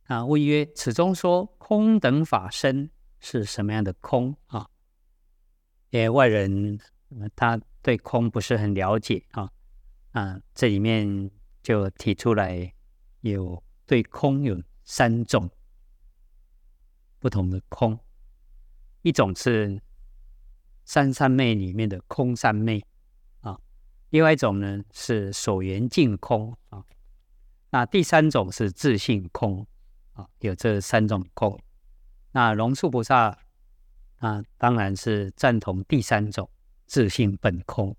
问曰：此中说空等法身是什么样的空啊？因为外人他对空不是很了解这里面就提出来对空有3种不同的空，一种是三三昧里面的空三昧另外一种呢是所缘境空那第3种是自性空有这3种空。那龙树菩萨当然是赞同第3种自性本空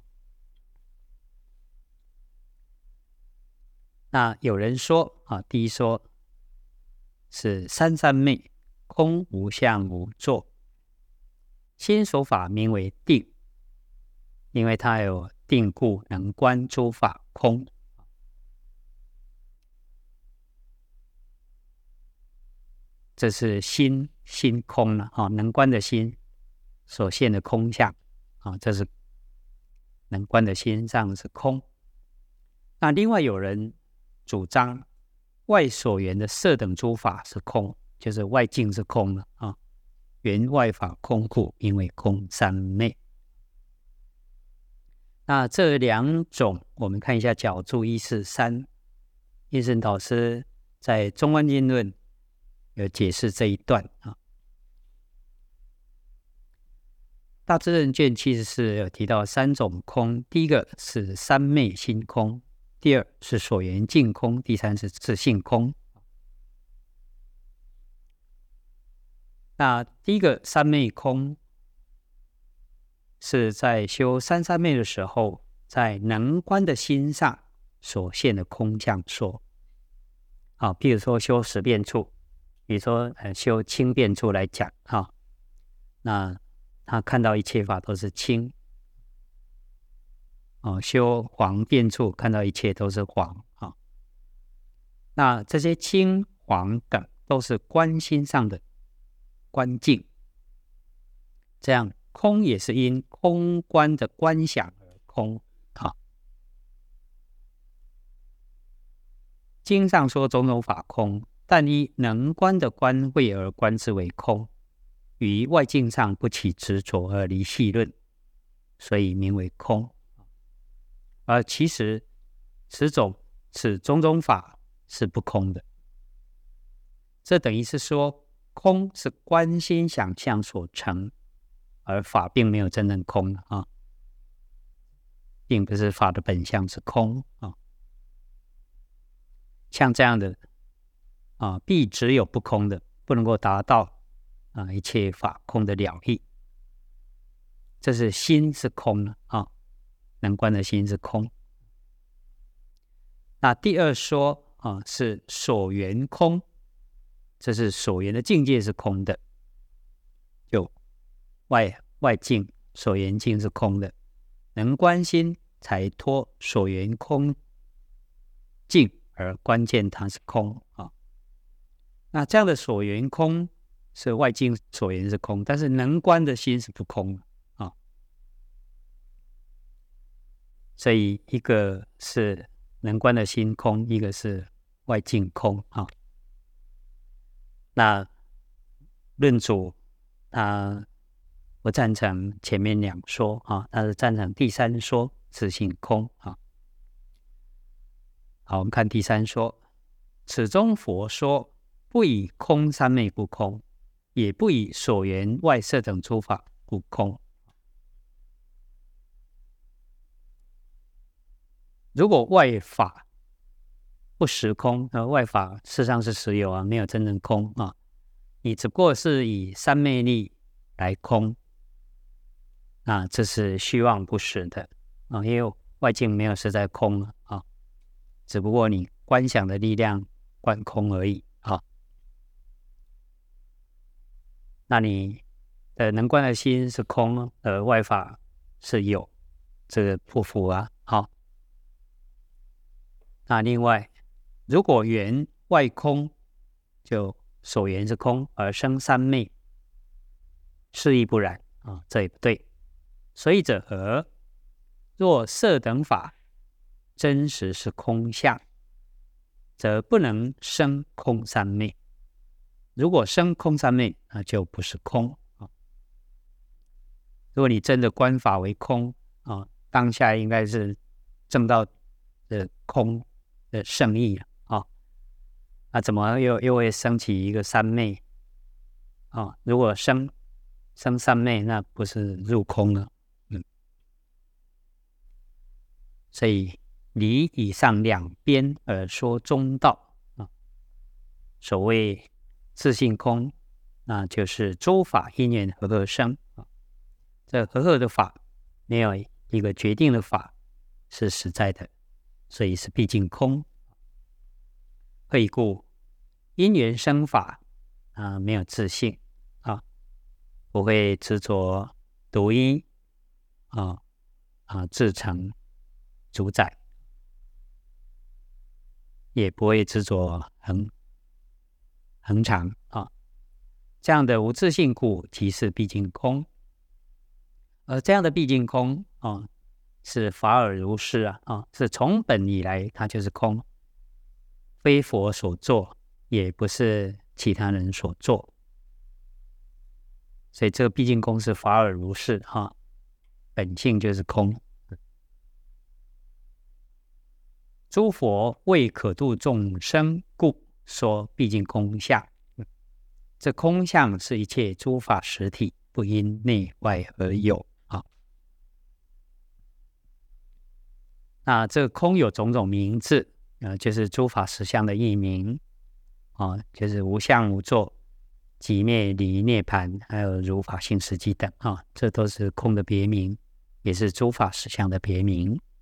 那有人说第一说是三三昧空无相无作，心所法名为定，因为它有定故能观诸法空。这是心空了能观的心所现的空相这是能观的心上是空。那另外有人主张外所缘的色等诸法是空，就是外境是空了缘外法空故，因为空三昧。那这2种我们看一下角注143，叶圣导师在中观经论有解释这一段大智论卷74有提到3种空，第一个是三昧心空，第2是所缘境空，第3是自性空。那第一个三昧空是在修三三昧的时候，在能观的心上所现的空相说比如说修十遍处，比如说修轻便处来讲那他看到一切法都是轻修黄遍处看到一切都是黄那这些轻黄等都是观心上的观境，这样空也是因空观的观想而空经上说种种法空，但依能观的观慧而观之为空，于外境上不起执着而离细论，所以名为空。而其实此种种法是不空的，这等于是说空是观心想象所成，而法并没有真正空并不是法的本相是空像这样的必只有不空的，不能够达到一切法空的了义。这是心是空的能观的心是空。那第2说是所缘空，这是所缘的境界是空的，就外境所缘境是空的，能观心才脱所缘空境而关键它是空那这样的所缘空是外境所缘是空，但是能观的心是不空所以一个是能观的心空，一个是外境空那论主他不赞成前面2说他是赞成第3说自性空好，我们看第3说，此中佛说不以空三昧故空，也不以所缘外色等诸法故空。如果外法不实空外法事实上是实有没有真正空你只不过是以三昧力来空这是虚妄不实的因为外境没有实在空只不过你观想的力量观空而已那你的能观的心是空而外法是有，这个不符那另外如果缘外空，就所缘是空而生三昧，是亦不然这也不对。所以者何？若色等法真实是空相， 则不能生空三昧。如果生空三昧，那就不是空啊。如果你真的观法为空啊，当下应该是证到的空的圣意啊。那怎么又会升起一个三昧啊？如果生三昧，那不是入空了。所以离以上两边而说中道啊。所谓自性空，那就是诸法因缘和合生啊。这和合的法，没有一个决定的法是实在的，所以是毕竟空。何以故？因缘生法啊，没有自性啊，不会执着独一自成主宰，也不会执着恒常啊。这样的无自性故，即是毕竟空。而这样的毕竟空啊，是法尔如是啊，是从本以来它就是空，非佛所作，也不是其他人所作。所以这个毕竟空是法尔如是啊，本性就是空。诸佛为可度众生故，说毕竟空相。这空相是一切诸法实体，不因内外而有啊。那这个空有种种名字，就是诸法实相的译名啊，就是无相无作、寂灭离涅盘，还有如法性实际等啊，这都是空的别名，也是诸法实相的别名。